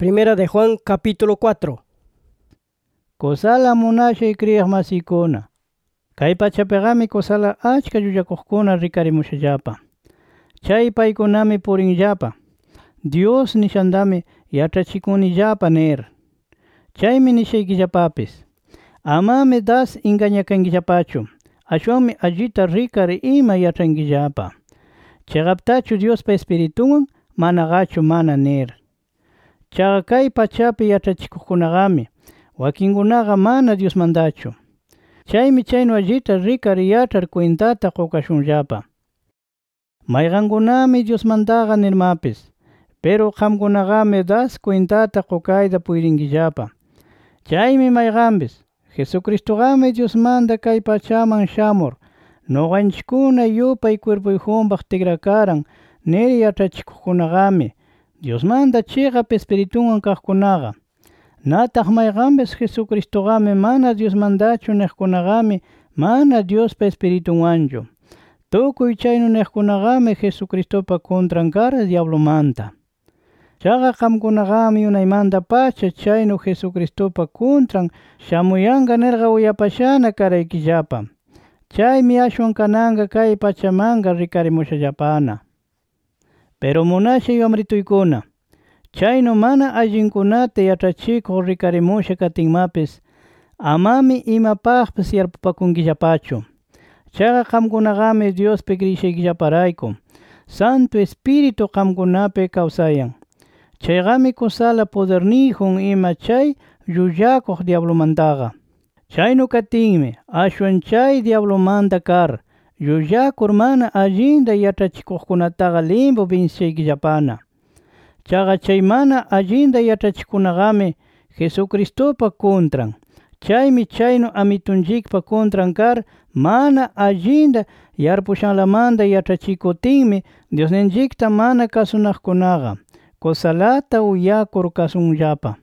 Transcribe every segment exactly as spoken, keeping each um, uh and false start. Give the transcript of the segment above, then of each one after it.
Primera de Juan capítulo cuatro. Kusala munashay kriyiq masikuna. Kay pachapigami kusala achka llullakuqkuna rikarimushallapa. Chay paykunami purinllapa. Dios nishandami yachachikunillapa nir. Chaymi nishaykillapapis. Amami das engañakankillapachu. Ashwanmi allita rikari ima yachangillapa. Chagaptachu Diospa espirituwan managachu mana nir. Chaga kay pachapi yachachikuqkunaqami wakinkunaqa mana Dios mandachu. Chaymi chaynu allita rikari yachar cuentata qukashunllapa. Mayqankunami Dios mandaqa nirmapis, pero qamkunaqami das cuentata qukayta puyrinkillapa. Chaymi mayqanpis Jesucristoqami Dios manda kay pachaman shamur noqanchikkuna yupay cuerpuyjunpaq tikrakaran nir yachachikuqkunaqami Dios manda chiqap espirituwan kaqkunaqa. Nataq mayqanpis Jesucristoqami mana Dios mandachu niqkunaqami mana Diospa espirituwanchu. Tukuy chaynu niqkunaqami Jesucristopa contran kara diablomanta. Chaqa qamkunaqami unaymanta pacha chaynu Jesucristopa contran shamuyanqa nirqa uyapashana karaykillapa. Chaymi ashwan kananqa kay pachamanqa rikarimushallapana. Pero munashay wamrituykuna, chaynu mana allinkunata yachachikuq rikarimusha katinmapis, amami imapaqpis yarpupakunkillapachu. Chaqa qamkunaqami Diospi kriyishaykillaparayku, Santo Espíritu qamkunapi kawsayan. Chayqami kusala poderniyjun ima chay llullakuq diablomantaqa. Chaynu katinmi ashwan chay diablomanta kar, llullakur mana allinta yachachikuqkunataqa limpu vencisaykillapana. Chaqa chay mana allinta yachachikuqnaqami Jesucristopa contran. Chaymi chaynu amitunchikpa contran kar mana allinta yarpushanlamanta yachachikutinmi Diosninchikta mana kasunaqkunaqa kusalata uyakur kasunllapa.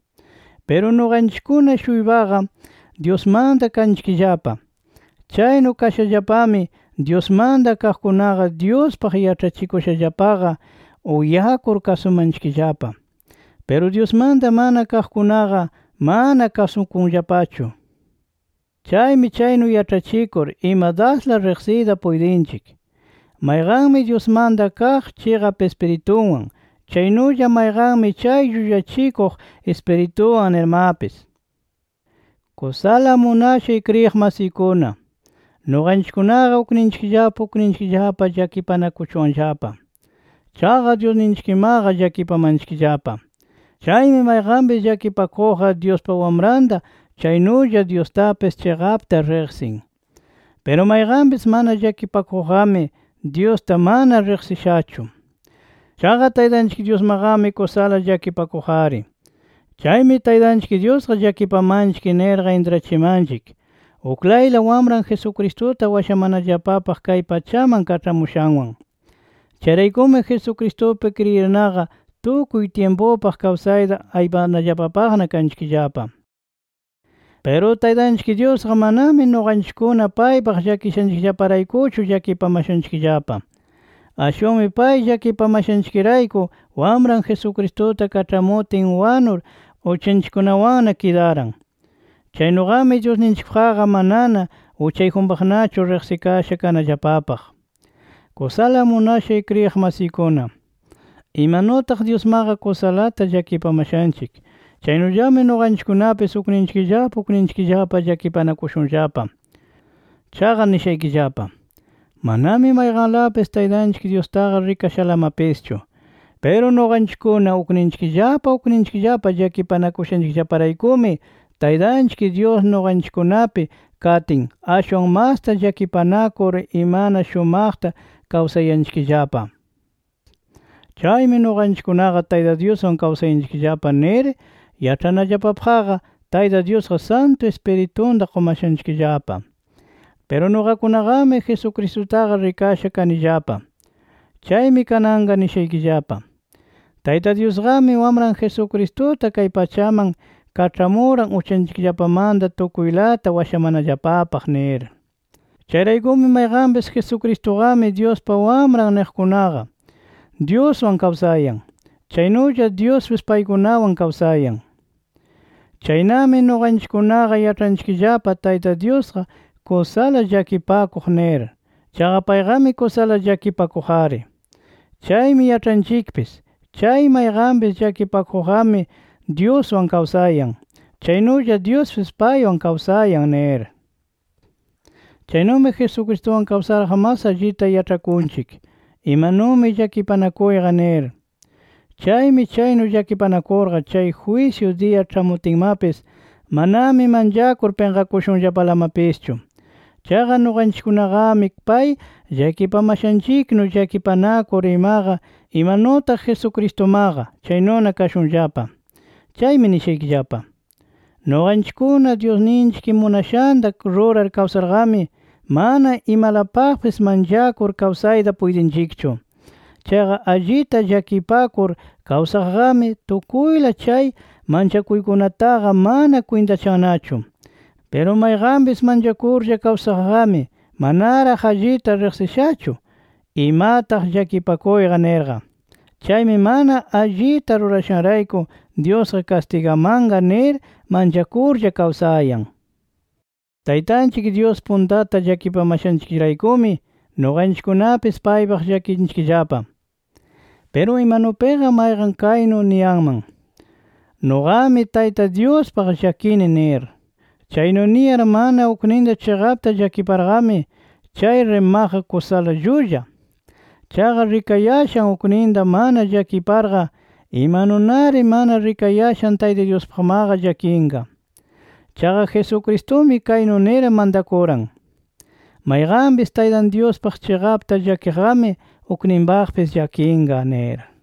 Pero nuqanchikkuna shuypaqa Diosmanta kanchikllapa. Chaynu kashallapami Diosmanta kaqkunaqa Diospaq yachachikushllapaqa uyakur kasumanchikllapa. Pero Diosmanta mana kaqkunaqa mana kasukunllapachu. Chaymi chaynu yachachikur ima dasla riqsiyta puydinchik. Mayqanmi Diosmanta kaq chiqap espirituwan, chaynulla mayqanmi chay llullachikuq espirituwan nirmapis. Kusala munashay kriyiq masikuna, nuqanchikkunaqa ukninchikllapa ukninchikllapa llakipanakuchwanllapa. Chaqa Diosninchikmaqa llakipamanchikllapa. Chaymi mayqanpis llakipakuqqa Diospa wamranta chaynulla Diostapis chiqapta riqsin. Pero mayqanpis mana llakipakuqqami Diosta mana riqsishachu. Chaqa Taytanchik Diosmaqami kusala llakipakuqari. Chaymi Taytanchik Diosqa llakipamanchik nirqa intrachimanchik. Uklayla wamran Jesucristota washamanallapapaq kay pachaman kach'amushanwan. Chayraykumi Jesucristopi kriyirnaqa tukuy tiempopaq kawsayta aypanallapapaqna kanchikllapa. Pero Taytanchik Diosqa manami nuqanchikkuna paypaq llakishanchikllaparaykuchu llakipamashanchikllapa. Ashwanmi pay llakipamashanchikrayku wamran Jesucristota kach'amutin wanur uchanchikkunawanna kidaran. Chaynuqami Diosninchikpaqa manana uchayjunpaqnachu riqsikasha kanallapapaq. Kusala munashay kriyiq masikuna, imanutaq Diosmaqa kusalata llakipamashanchik. Chaynullami nuqanchikkunapis ukninchikllapa ukninchikllapa llakipanakushunllapa. Chaqa nishaykillapa, manami mayqanlapis Taytanchik Diostaqa rikashalamapischu. Pero nuqanchikkuna ukninchikllapa ukninchikllapa llakipanakushanchikllaparaykumi Taytanchik Dios nuqanchikkunapi katin ashwan masta llakipanakur imana shumaqta kawsayanchikllapa. Chaymi nuqanchikkunaqa Tayta Dioswan kawsayanchikllapa nir yach'anallapapaqqa Tayta Diosqa Santo Espiritunta qumashanchikllapa. Pero nuqakunaqami Jesucristotaqa rikasha kanillapa. Chaymi kananqa nishaykillapa. Tayta Diosqami wamran Jesucristota kay pachaman kach'amuran uchanchikllapamanta tukuylata washamanallapapaq nir. Chayraykumi mayqanpis Jesucristoqami Diospa wamran niqkunaqa Dioswan kawsayan. Chaynulla Diospis paykunawan kawsayan. Chaynami nuqanchikkunaqa yach'anchikllapa Tayta Diosqa kusala llakipakuq nir. Chaqa payqami kusala llakipakuqari. Chaymi yach'anchikpis, chay mayqanpis llakipakuqami Dioswan kawsayan. Chaynulla Diospis paywan kawsayan nir. Chaynumi Jesucristowan kawsarqa mas allita yach'akunchik, imanumi llakipanakuyqa nir. Chaymi chaynu llakipanakurqa chay juicio dia ch'amutinmapis manami manllakur penqakushunllapalamapischu. Chaqa nuqanchikkunaqami pay llakipamashanchiknu llakipanakur imaqa imanutaq Jesucristomaqa chaynuna kashunllapa. Chaymi nishaykillapa. Nuqanchikkuna Diosninchik munashanta rurar kawsarqami mana imalapaqpis manllakur kawsayta puydinchikchu. Chaqa allita llakipakur kawsaqmi tukuyla chay manchakuykunataqa mana kwintachanachu. Pero mayqanpis manchakurlla kawsaqmi manaraq allita riqsishachu imataq llakipakuyqa nirqa. Chaymi mana allita rurashanrayku Diosqa castigamanqa nir manchakurlla kawsayan. Taytanchik Dios puntata llakipamashanchikraykumi nuqanchikkunapis paypaq llakinchikllapa. Pero imanupiqa mayqan kaynu niyanman: Nuqami Tayta Diospaq llakini nir. Chaynu niyar mana ukninta chiqapta llakiparqami chay rimaqa kusala llulla. Chaqa rikayashan ukninta mana llakiparqa imanunari mana rikayashan Tayta Diospaqmaqa llakinqa. Chaqa Jesucristomi kaynu nir mandakuran: Mayqanpis Taytan Diospaq chiqapta llakiqqami ukninpaqpis llakinqa nir.